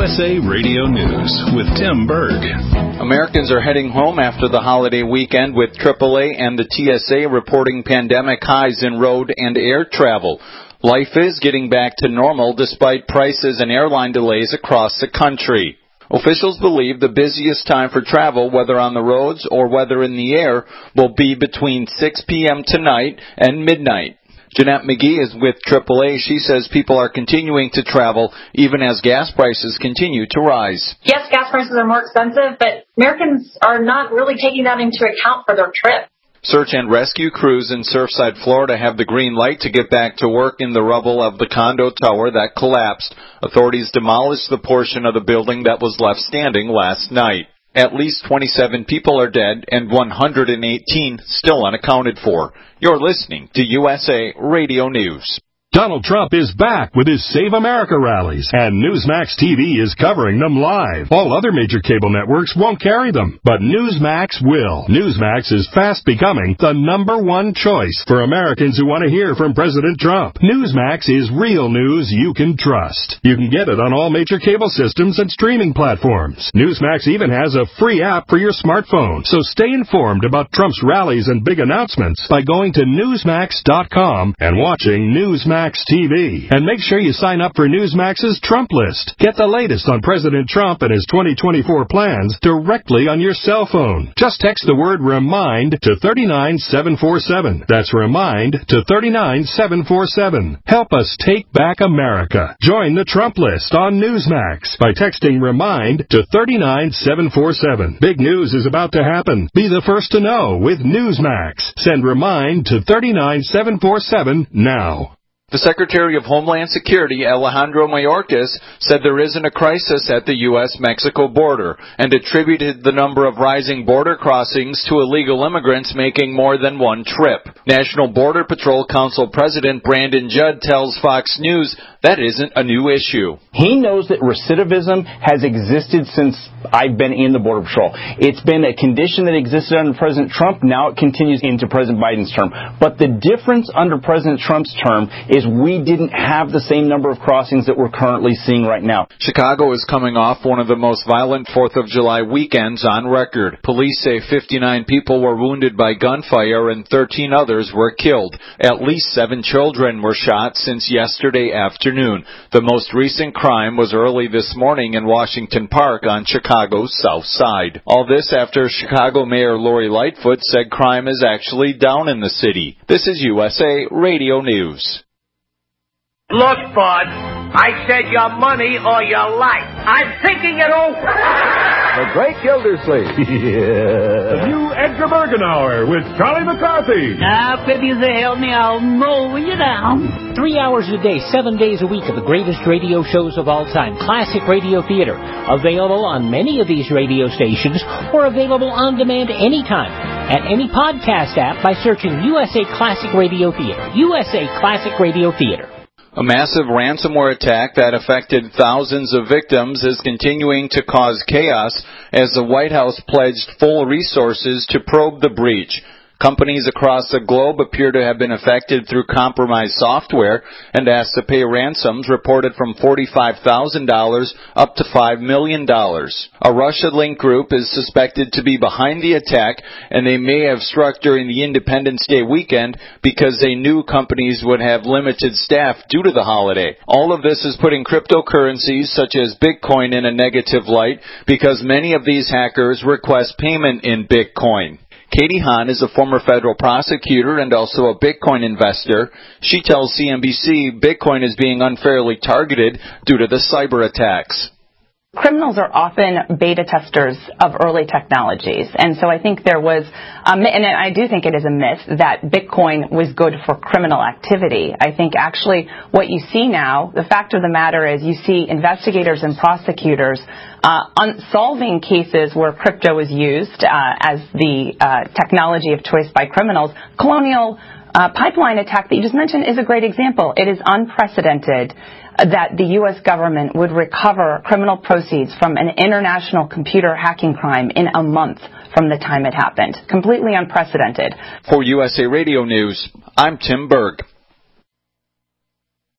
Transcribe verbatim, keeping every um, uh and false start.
S A Radio News with Tim Berg. Americans are heading home after the holiday weekend with triple A and the T S A reporting pandemic highs in road and air travel. Life is getting back to normal despite prices and airline delays across the country. Officials believe the busiest time for travel, whether on the roads or whether in the air, will be between six p.m. tonight and midnight. Jeanette McGee is with triple A. She says people are continuing to travel even as gas prices continue to rise. Yes, gas prices are more expensive, but Americans are not really taking that into account for their trip. Search and rescue crews in Surfside, Florida have the green light to get back to work in the rubble of the condo tower that collapsed. Authorities demolished the portion of the building that was left standing last night. At least twenty-seven people are dead and one hundred eighteen still unaccounted for. You're listening to U S A Radio News. Donald Trump is back with his Save America rallies, and Newsmax T V is covering them live. All other major cable networks won't carry them, but Newsmax will. Newsmax is fast becoming the number one choice for Americans who want to hear from President Trump. Newsmax is real news you can trust. You can get it on all major cable systems and streaming platforms. Newsmax even has a free app for your smartphone, so stay informed about Trump's rallies and big announcements by going to Newsmax dot com and watching Newsmax T V. And make sure you sign up for Newsmax's Trump List. Get the latest on President Trump and his twenty twenty-four plans directly on your cell phone. Just text the word REMIND to three nine seven four seven. That's REMIND to three nine seven four seven. Help us take back America. Join the Trump List on Newsmax by texting REMIND to three nine seven four seven. Big news is about to happen. Be the first to know with Newsmax. Send REMIND to three nine seven four seven now. The Secretary of Homeland Security, Alejandro Mayorkas, said there isn't a crisis at the U S Mexico border and attributed the number of rising border crossings to illegal immigrants making more than one trip. National Border Patrol Council President Brandon Judd tells Fox News that isn't a new issue. He knows that recidivism has existed since I've been in the Border Patrol. It's been a condition that existed under President Trump. Now it continues into President Biden's term. But the difference under President Trump's term is we didn't have the same number of crossings that we're currently seeing right now. Chicago is coming off one of the most violent fourth of July weekends on record. Police say fifty-nine people were wounded by gunfire and thirteen others were killed. At least seven children were shot since yesterday afternoon. The most recent crime was early this morning in Washington Park on Chicago's south side. All this after Chicago Mayor Lori Lightfoot said crime is actually down in the city. This is U S A Radio News. Look, bud, I said your money or your life. I'm thinking it over. The Great Gildersleeve. Yeah. The new Edgar Bergenauer with Charlie McCarthy. Now, if you say help me, I'll mow you down. Three hours a day, seven days a week of the greatest radio shows of all time. Classic Radio Theater. Available on many of these radio stations or available on demand anytime at any podcast app by searching U S A Classic Radio Theater. U S A Classic Radio Theater. A massive ransomware attack that affected thousands of victims is continuing to cause chaos as the White House pledged full resources to probe the breach. Companies across the globe appear to have been affected through compromised software and asked to pay ransoms reported from forty-five thousand dollars up to five million dollars. A Russia-linked group is suspected to be behind the attack, and they may have struck during the Independence Day weekend because they knew companies would have limited staff due to the holiday. All of this is putting cryptocurrencies such as Bitcoin in a negative light because many of these hackers request payment in Bitcoin. Katie Hahn is a former federal prosecutor and also a Bitcoin investor. She tells C N B C Bitcoin is being unfairly targeted due to the cyber attacks. Criminals are often beta testers of early technologies, and so I think there was, um, and I do think it is a myth that Bitcoin was good for criminal activity. I think actually what you see now, the fact of the matter is you see investigators and prosecutors uh, on solving cases where crypto is used uh, as the uh, technology of choice by criminals. Colonial uh, pipeline attack that you just mentioned is a great example. It is unprecedented that the U S government would recover criminal proceeds from an international computer hacking crime in a month from the time it happened. Completely unprecedented. For U S A Radio News, I'm Tim Berg.